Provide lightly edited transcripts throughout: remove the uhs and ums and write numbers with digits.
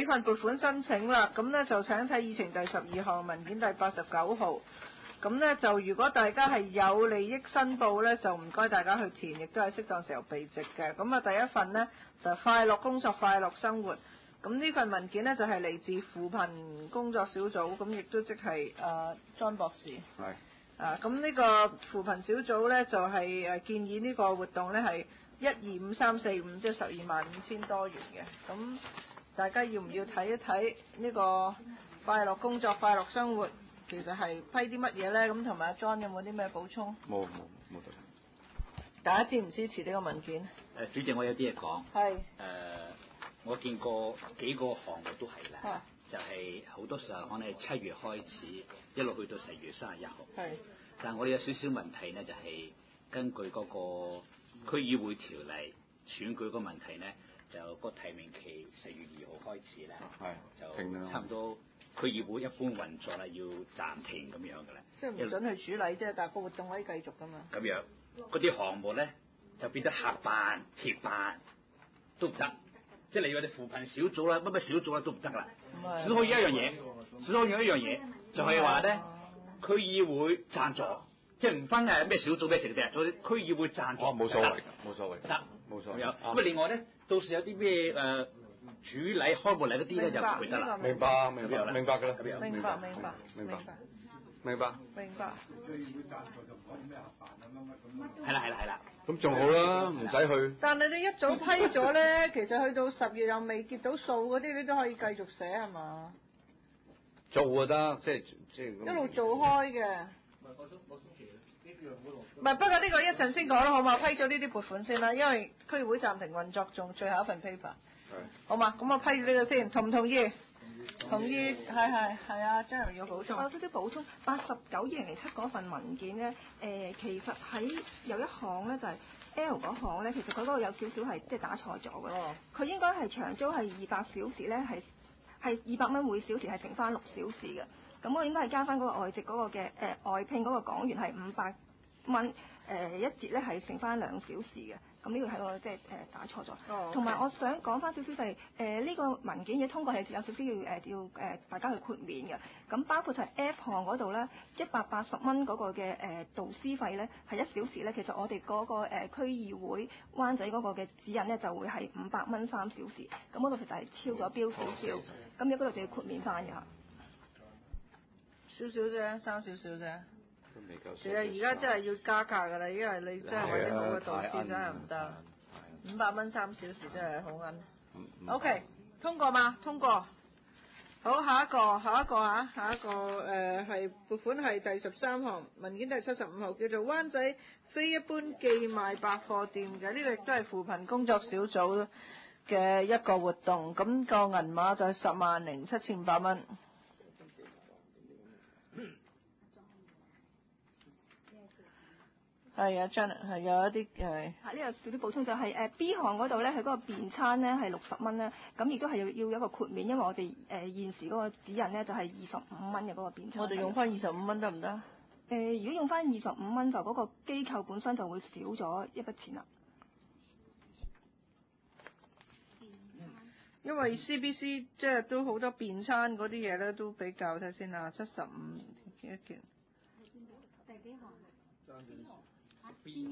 份撥款申請啦，咁呢就請睇議程第12項文件第89號。咁呢就如果大家係有利益申報呢，就唔該大家去填，亦都係適當時候備席嘅。咁啊，第一份呢，就快樂工作快樂生活。咁呢份文件呢，就係嚟自扶貧工作小組，咁亦都即係莊博士。係。咁呢個扶貧小組呢，就係建議呢個活動呢係125345，即係125000多元嘅。咁大家要唔要睇一睇呢個快樂工作快樂生活？其實係批啲乜嘢咧？咁同埋阿 John 有冇啲咩補充？ 冇得。 大家支唔支持呢個文件？ 主席，我有啲嘢講。 係。 我見過幾個項目都係啦，就係好多時候可能係7月開始，一路去到10月31號。係。但係我哋有少少問題呢，就係根據嗰個區議會條例選舉個問題呢，就個提名期10月2號開始啦，就差唔多。區議會一般運作要暫停咁樣嘅啦， 即係唔准去主禮啫，但係個活動可以繼續噶嘛。 咁樣嗰啲項目咧就變咗客辦、貼辦都唔得，即係你話啲扶貧小組啦、乜小組啦都唔得啦。只可以一樣嘢，就係話咧區議會贊助，即係唔分係咩小組咩成嘅，做啲區議會贊助。 冇所謂，冇所謂。 得， 冇所謂。 咁啊，另外咧，到時有啲咩主禮開幕禮嗰啲咧就唔會得啦。 明白㗎啦。 明白。 係啦。 咁仲好啦，唔使去。 但係你一早批咗咧，其實去到10月又未結到數嗰啲，你都可以繼續寫係嘛？ 做就得，即係一路做開嘅。唔係，不過呢個一陣先講啦，好嘛？批咗呢啲撥款先啦，因為區議會暫停運作，仲最後一份 paper。好嘛，咁我批咗呢個先，同唔同意？同意，係啊，張榮要補充。 我有少少補充，89/2007嗰份文件咧，其實喺有一項咧就係 L 嗰項咧，其實佢嗰個有少少係即係打錯咗嘅。佢應該係長租係200小時咧，係200蚊每小時係乘翻6小時嘅。咁我應該係加翻嗰個外籍嗰個嘅外聘嗰個港員係500蚊一節咧係乘翻2小時嘅。咁呢個係個即係打錯咗。同埋我想講翻少少就係呢個文件嘅通過係有少少要大家去豁免嘅。咁包括就係 F 項嗰度咧，180蚊嗰個嘅導師費咧係1小時咧，其實我哋嗰個區議會灣仔嗰個嘅指引咧就會係500蚊3小時。咁嗰度其實係超咗標少少。咁喺嗰度就要豁免翻嘅。 少少啫，生少少啫。其實而家真係要加價㗎啦，因為你真係揾啲好嘅導師真係唔得，500蚊3小時真係好奀。OK， 通過嗎？通過。好，下一個係撥款係第13項，文件第75號，叫做灣仔非一般寄賣百貨店嘅，呢個亦都係扶貧工作小組嘅一個活動，咁個銀碼就係107500蚊。係啊 Janet 係有一啲係。 呢個少少補充就係B 項嗰度咧，佢嗰個便餐咧係60蚊咧，咁亦都係要有一個豁免，因為我哋現時嗰個指引咧就係25蚊嘅嗰個便餐。 我哋用翻25蚊得唔得？ 如果用翻25蚊，就嗰個機構本身就會少咗一筆錢啦。 因為 CBC 即係都好多便餐嗰啲嘢咧，都比較睇先啊，75一件。 第幾項？B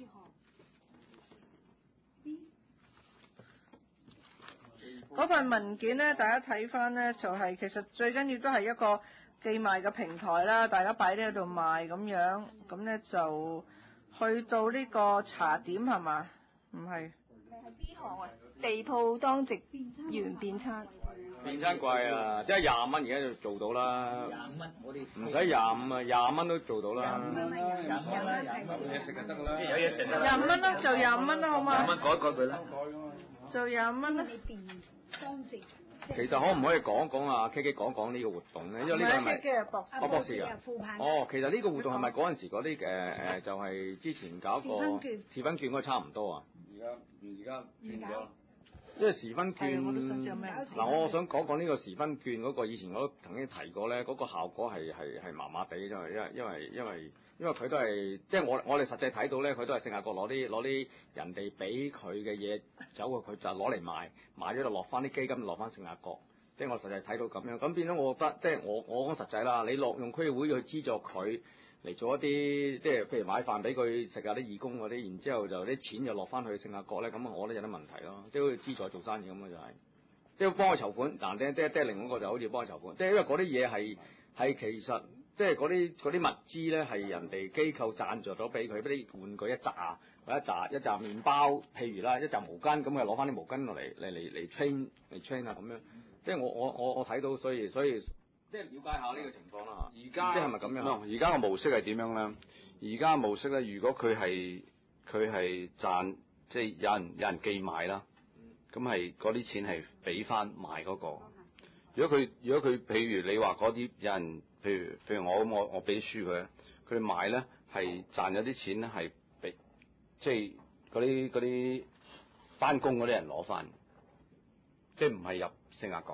嗰份文件呢，大家睇翻呢，就係其實最緊要都係一個寄賣嘅平台啦，大家擺喺度賣咁樣，咁呢就去到呢個茶點係嘛？唔係。 係 B 項啊，地鋪當值員便餐。 便餐貴啊，即係20蚊而家就做到啦。 25蚊，我哋唔使25啊，20蚊都做到啦。 25蚊， 有嘢食就得㗎啦。 有嘢食啦。 25蚊啦，就25蚊啦，好嘛？ 25蚊改佢啦。 就25蚊啦。 其實可唔可以講啊 ？K 講呢個活動咧，因為呢個係咪？博士啊。其實呢個活動係咪嗰陣時嗰啲就係之前搞個時分券嗰個差唔多啊？而家轉咗。因為時分券嗱，我想講呢個時分券嗰個，以前我都曾經提過咧，嗰個效果係麻麻地，因為佢都係即係我哋實際睇到咧，佢都係聖雅各攞啲人哋俾佢嘅嘢走，佢就攞嚟賣咗就落翻啲基金，落翻聖雅各。 即係我實際睇到咁樣，咁變咗我覺得，即係我講實際啦，你落用區議會去資助佢嚟做一啲，即係譬如買飯俾佢食下啲義工嗰啲，然之後就啲錢就落翻去聖雅各咧，咁我覺得有啲問題咯，即係好似資助做生意咁嘅就係，即係幫佢籌款，但係另一個就好似幫佢籌款，即係因為嗰啲嘢係其實即係嗰啲物資咧係人哋機構贊助咗俾佢，俾啲玩具一紮或者一紮麵包，譬如啦一紮毛巾，咁佢攞翻啲毛巾落嚟 train 啊咁樣。即係我睇到，所以即係了解下呢個情況啦。而家即係咪咁樣？ 而家嘅模式係點樣咧？而家嘅模式咧，如果佢係賺，即係有人寄賣啦，咁係嗰啲錢係俾翻賣嗰個。如果佢譬如你話嗰啲有人，譬如我咁，我俾書佢哋買咧係賺咗啲錢咧係俾，即係嗰啲翻工嗰啲人攞翻，即係唔係入聖雅各。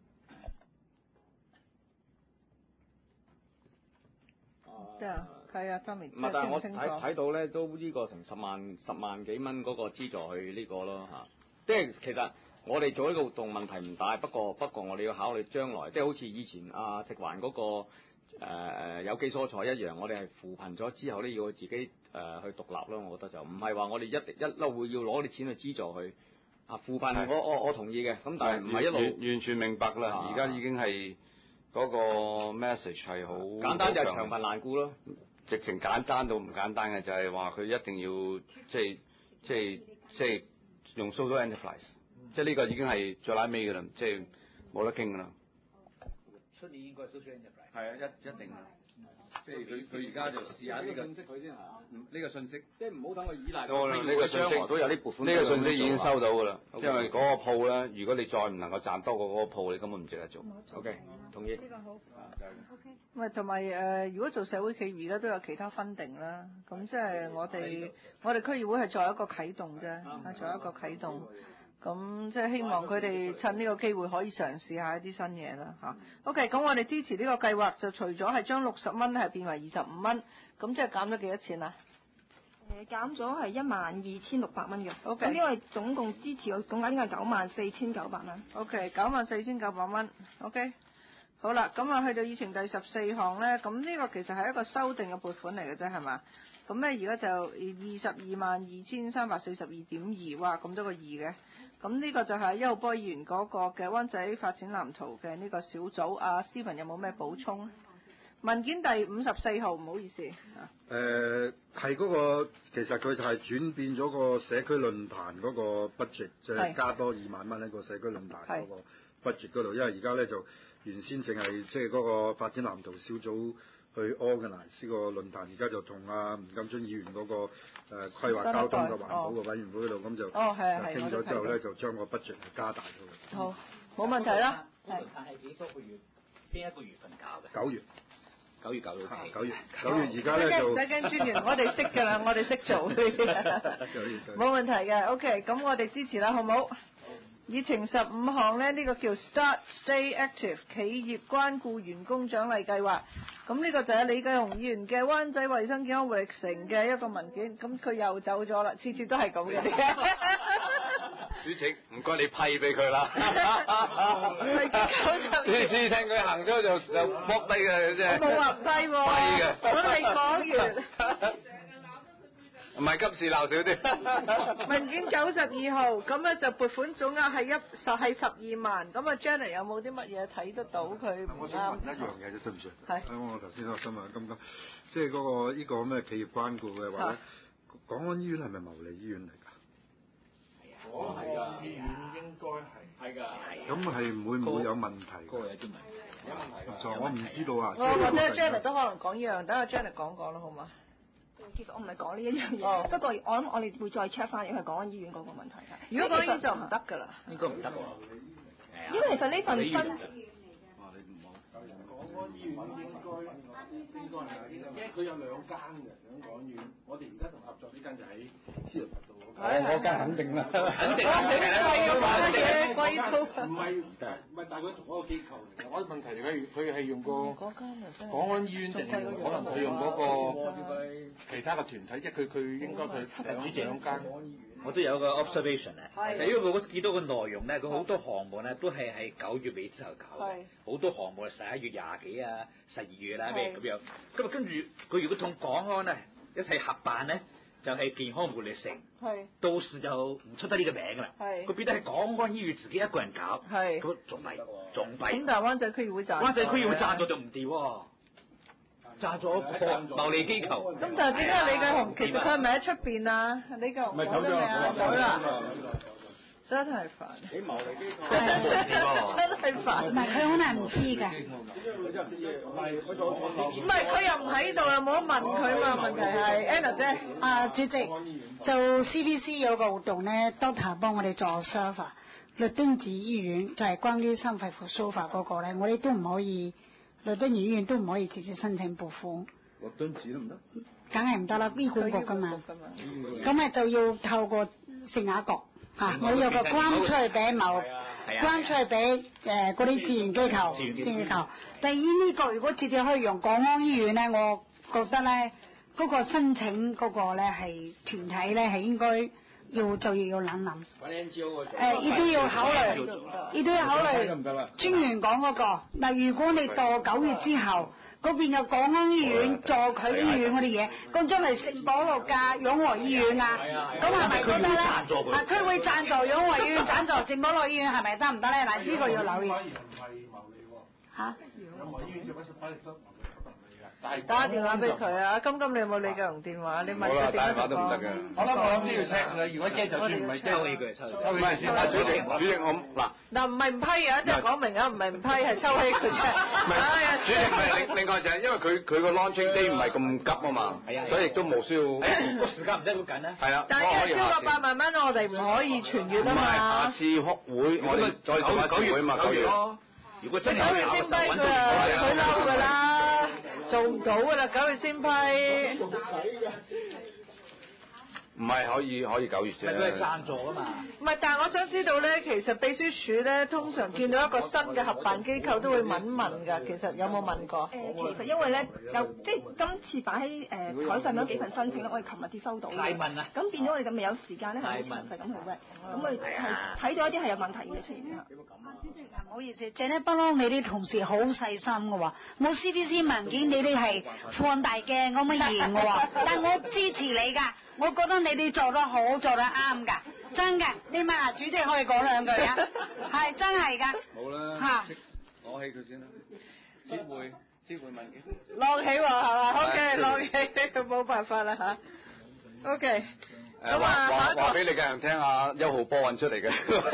係啊，Tommy。 唔係，但係我睇到咧，都呢個成10萬幾蚊嗰個資助去呢個咯嚇。即係其實我哋做呢個活動問題唔大，不過我哋要考慮將來，即係好似以前食環嗰個有機蔬菜一樣，我哋係扶貧咗之後咧，要自己去獨立咯。我覺得就唔係話我哋一路會要攞啲錢去資助佢扶貧。我同意嘅，咁但係唔係一路完全明白啦。而家已經係嗰個 message 係好簡單，就係長貧難顧咯。 直情簡單到唔簡單嘅就係話佢一定要即係用 social enterprise，即係呢個已經係最拉尾㗎啦，即係冇得傾㗎啦。 出年應該 social enterprise。 係啊，一定啊。即係佢而家就試下呢個信息佢先嚇，呢個信息， 即係唔好等佢依賴。 呢個信息都有啲撥款。 呢個信息已經收到㗎啦，因為嗰個鋪咧，如果你再唔能夠賺多過嗰個鋪，你根本唔值得做。 OK，同意。 呢個好。OK。 咁同埋如果做社會企業而家都有其他分定啦，咁即係我哋區議會係作為一個啟動啫，作為一個啟動。咁即係希望佢哋趁呢個機會可以嘗試下一啲新嘢啦嚇。OK， 咁我哋支持呢個計劃就除咗係將60蚊係變為25蚊，咁即係減咗幾多錢啊？ 減咗係12,600蚊嘅。 OK。 咁因為總共支持嘅總額應該係94,900蚊。 OK， 94,900蚊。OK。好啦，咁啊去到議程第14項咧，咁呢個其實係一個修訂嘅撥款嚟嘅啫，係嘛？咁咧而家就222342.2，哇咁多個2嘅。咁呢個就係1號波議員嗰個嘅灣仔發展藍圖嘅呢個小組。Stephen 有冇咩補充？文件第54號，唔好意思。 係嗰個，其實佢就係轉變咗個社區論壇嗰個 budget，即係加多2萬蚊喺個社區論壇嗰個 budget 嗰度，因為而家咧就原先淨係即係嗰個發展藍圖小組去 organize 呢個論壇，而家就同吳錦津議員嗰個規劃交通嘅環保嘅委員會嗰度，咁就傾咗之後咧，就將個 budget 係加大咗。 好，冇問題啦。 論壇係幾多個月？邊一個月份搞嘅 ？9月。 9月搞到 9月而家咧就。 唔使驚專員，我哋識㗎啦，我哋識做。冇問題嘅 ，OK， 咁我哋支持啦，好冇？議程15項咧，呢個叫 Start Stay Active 企業關顧員工獎勵計劃。咁呢個就係李繼雄議員嘅灣仔衞生健康活力城嘅一個文件。咁佢又走咗啦，次次都係咁嘅。 主席，唔該你批俾佢啦。次次聽佢行咗就剝低嘅啫。 我冇話批喎。批嘅。我未講完。 唔係急事鬧少啲。 文件92號，咁咧就撥款總額係12萬。咁Janet 有冇啲乜嘢睇得到佢？ 我想問一樣嘢啫，對唔住。 係。 我頭先個新聞咁，即係嗰個呢個咩企業關顧嘅話咧，港安醫院係咪牟利醫院嚟㗎？ 係啊。 醫院應該係。 係㗎。 咁係會唔會有問題？ 嗰個有啲問題。 有問題㗎。 就我唔知道啊。 或者Janet 都可能講一樣，等阿 Janet 講啦，好嘛？ 其實我唔係講呢一樣嘢，不過我諗我哋會再 check 翻入去港安醫院嗰個問題。 如果港安醫院就唔得㗎啦， 應該唔得喎。 因為其實呢份新。 港安醫院應該因為佢有2間嘅香港醫院，我哋而家同合作呢間就喺司徒拔道嗰間。 嗰間肯定啦， 肯定唔係，但係佢同嗰個機構嚟嘅。我問題佢係用個港安醫院定可能佢用嗰個其他嘅團體，即係佢應該佢兩間。 我都有個 observation 啊，就因為我見到個內容咧，佢好多項目咧都係喺9月尾之後搞嘅，好多項目係11月20幾啊、12月啦咩咁樣。咁啊跟住佢如果同港安咧一齊合辦咧，就係健康活力城，到時就唔出得呢個名㗎啦。佢變得係港安醫院自己一個人搞，咁仲弊。 咁但係灣仔區議會贊， 灣仔區議會贊咗就唔掂喎。炸咗個牟利機構。 咁但係點解李繼雄其實佢係咪喺出邊啊？李繼雄講咗未啊？講啦，真係煩。 幾牟利機構？ 真係煩。 唔係佢可能唔知㗎。 唔係佢又唔喺度，又冇得問佢嘛？問題係 Anna 姐。 啊，主席，就 CBC 有個活動咧 ，Doctor 幫我哋做 server， 律敦治醫院就係關於心肺復甦法嗰個咧，我哋都唔可以。律敦治醫院都唔可以直接申請撥款， 律敦治都唔得， 梗係唔得啦，醫管局㗎嘛，咁啊就要透過聖雅各嚇，我有個關出去俾關出去俾嗰啲志願機構，但係呢個如果直接可以用港安醫院咧，我覺得咧嗰個申請嗰個咧係團體咧係應該要諗諗，亦都要考慮專員講嗰個嗱，如果你到9月之後嗰邊有港安醫院、助佢醫院嗰啲嘢，咁將嚟聖保羅架養和醫院啊，咁係咪覺得咧？啊，佢會贊助養和醫院、贊助聖保羅醫院係咪得唔得咧？嗱，呢個要留意。嚇？ 養和醫院打電話俾佢啊！金你有冇李繼雄電話？你問佢點樣都唔得嘅。我諗都要 check 啦。如果 check 就算唔係 check，抽起佢。唔係，主席我嗱唔係唔批啊！即係講明啊，唔係唔批係抽起佢啫。 唔係，主席唔係另外就係因為佢個 launching day 唔係咁急啊嘛，所以亦都冇需要。 個時間唔使好緊啊。 係啊。 但係超過8萬蚊，我哋唔可以傳閱啊嘛。 下次會我哋再做一次會嘛，9月。 如果真係 9月先批佢嬲㗎啦，做唔到㗎啦，9月先批。 唔係可以9月啫。 佢係贊助啊嘛。 唔係，但係我想知道咧，其實秘書處咧通常見到一個新嘅合辦機構都會問㗎，其實有冇問過？ 其實因為咧有即係今次擺喺台上嗰幾份申請咧，我哋琴日先收到嘅。 太問啦。 咁變咗我哋咁未有時間咧，係好詳細咁去 read。咁我哋係睇咗一啲係有問題嘅出現啦。 主席啊，唔好意思，謝呢不嬲你啲同事好細心嘅喎，冇 CBC 文件你哋係放大鏡咁樣驗嘅喎，但我支持你㗎，我覺得你哋做得好，做得啱㗎，真嘅。你問下主席可以講2句啊？係真係㗎。 好啦。嚇。攞起佢先啦。知會文件。 攞起喎係嘛 ？OK， 攞起冇辦法啦嚇。OK。咁啊， 話俾你嘅人聽下，1號波運出嚟嘅。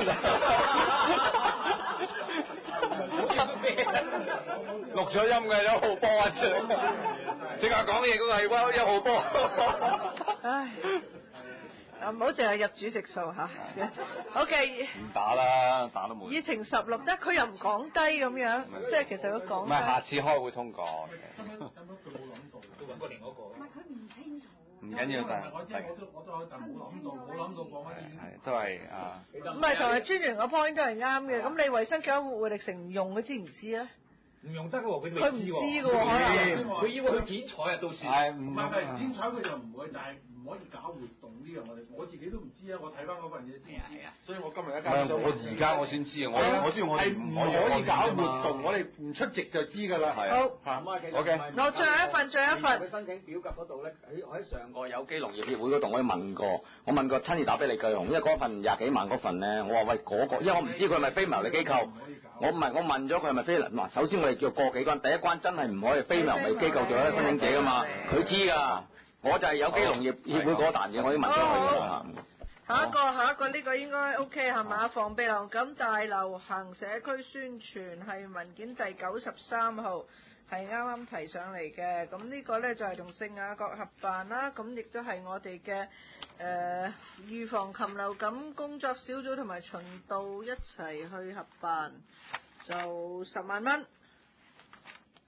錄咗音嘅1號波運出嚟，即刻講嘢嗰個係1號波。 唉，唔好淨係入主席數嚇。OK。 唔打啦，打都冇。 議程16，即係佢又唔講低咁樣，即係其實佢講。 唔係，下次開會通過。 都揾過另一個。 唔係佢唔清楚。 唔緊要，但係我都但冇諗到講係都係啊。 唔係同埋專員個 point 都係啱嘅，咁你衞生健康活力城唔用，佢知唔知啊？ 唔用得嘅喎， 佢唔知㗎喎，可能佢以為佢剪彩啊，到時。 係唔係剪彩佢就唔會，但係唔可以搞活動呢樣我自己都唔知啊！我睇翻嗰份嘢先知，所以我今日一間我而家我先知啊！我知我係唔可以搞活動，我哋唔出席就知㗎啦。 好， 好嘅。 我最後一份。 佢申請表格嗰度咧，喺上個有機農業協會嗰度，我問過親自打俾李繼雄，因為嗰份20幾萬嗰份咧，我話喂嗰個，因為我唔知佢係咪非牟利機構，我問咗佢係咪非嗱，首先我哋叫過幾關，第一關真係唔可以非牟利機構做一個申請者㗎嘛，佢知㗎，我就係有機農業協會嗰壇嘢，我已經問咗佢㗎。 下一個呢個應該 OK 係嘛？防鼻流感大流行社區宣傳係文件第93號。係啱啱提上嚟嘅，咁呢個呢就係同聖雅各合辦啦，咁亦都係我哋嘅預防禽流感工作小組同埋循道一齊去合辦，就10萬蚊。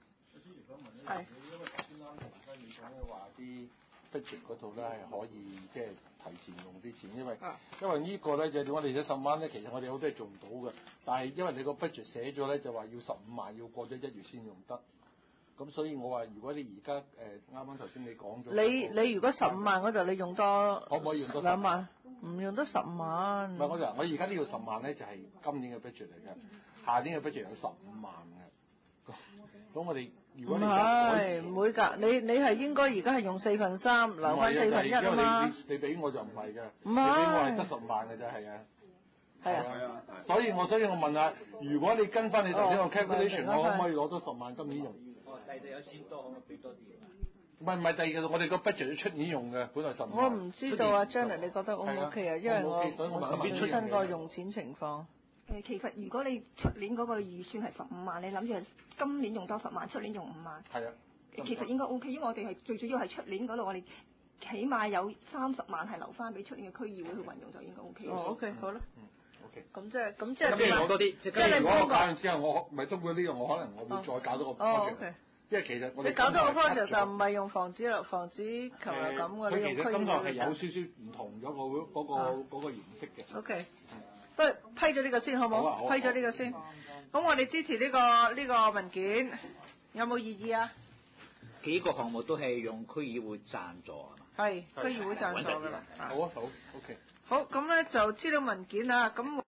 係。因為頭先啱同而家你講咧話啲 budget 嗰度咧係可以即係提前用啲錢，因為呢個咧就係我哋10萬咧，其實我哋好多係做唔到嘅，但係因為你個 budget 寫咗咧就話要15萬，要過咗1月先用得。咁所以我話，如果你而家啱啱頭先你講咗， 你如果15萬嗰度你用多， 可唔可以用多 2萬？唔用得10萬。 唔係，我而家呢個10萬咧就係今年嘅 budget 嚟嘅，下年嘅 budget 有15萬嘅。咁我哋如果你唔係唔會㗎，你係應該而家係用3/4，留翻1/4啊嘛。 因為你俾我就唔係嘅， 你俾我係得10萬嘅啫，係啊。 係啊。 所以我問下，如果你跟翻你頭先個 calculation，我可唔可以攞多10萬今年用？ 第二有錢多，可唔可以俾多啲？ 唔係第二個，我哋個 budget 要出年用嘅，本來15萬。 我唔知道啊，Janet，你覺得 O 唔 OK 啊？因為我本身個用錢情況。 其實如果你出年嗰個預算係15萬，你諗住今年用多10萬，出年用5萬。 係啊。 其實應該 OK，因為我哋係最主要係出年嗰度，我哋起碼有30萬係留翻俾出年嘅區議會去運用，就應該 OK。 OK，好啦。 OK。 咁即係攞多啲，即係如果我搞完之後，我咪通過呢個，我可能我會再搞多個 project。 因為其實我哋你搞多個 project 就唔係用防止球流感嘅， 佢其實今個係有少少唔同咗嗰個形式嘅。 OK。不如批咗呢個先好唔好？批咗呢個先。咁我哋支持呢個文件，有冇異議啊？ 幾個項目都係用區議會贊助係嘛？ 係區議會贊助㗎啦。 好啊，好 OK。 好，咁咧就資料文件啦，咁。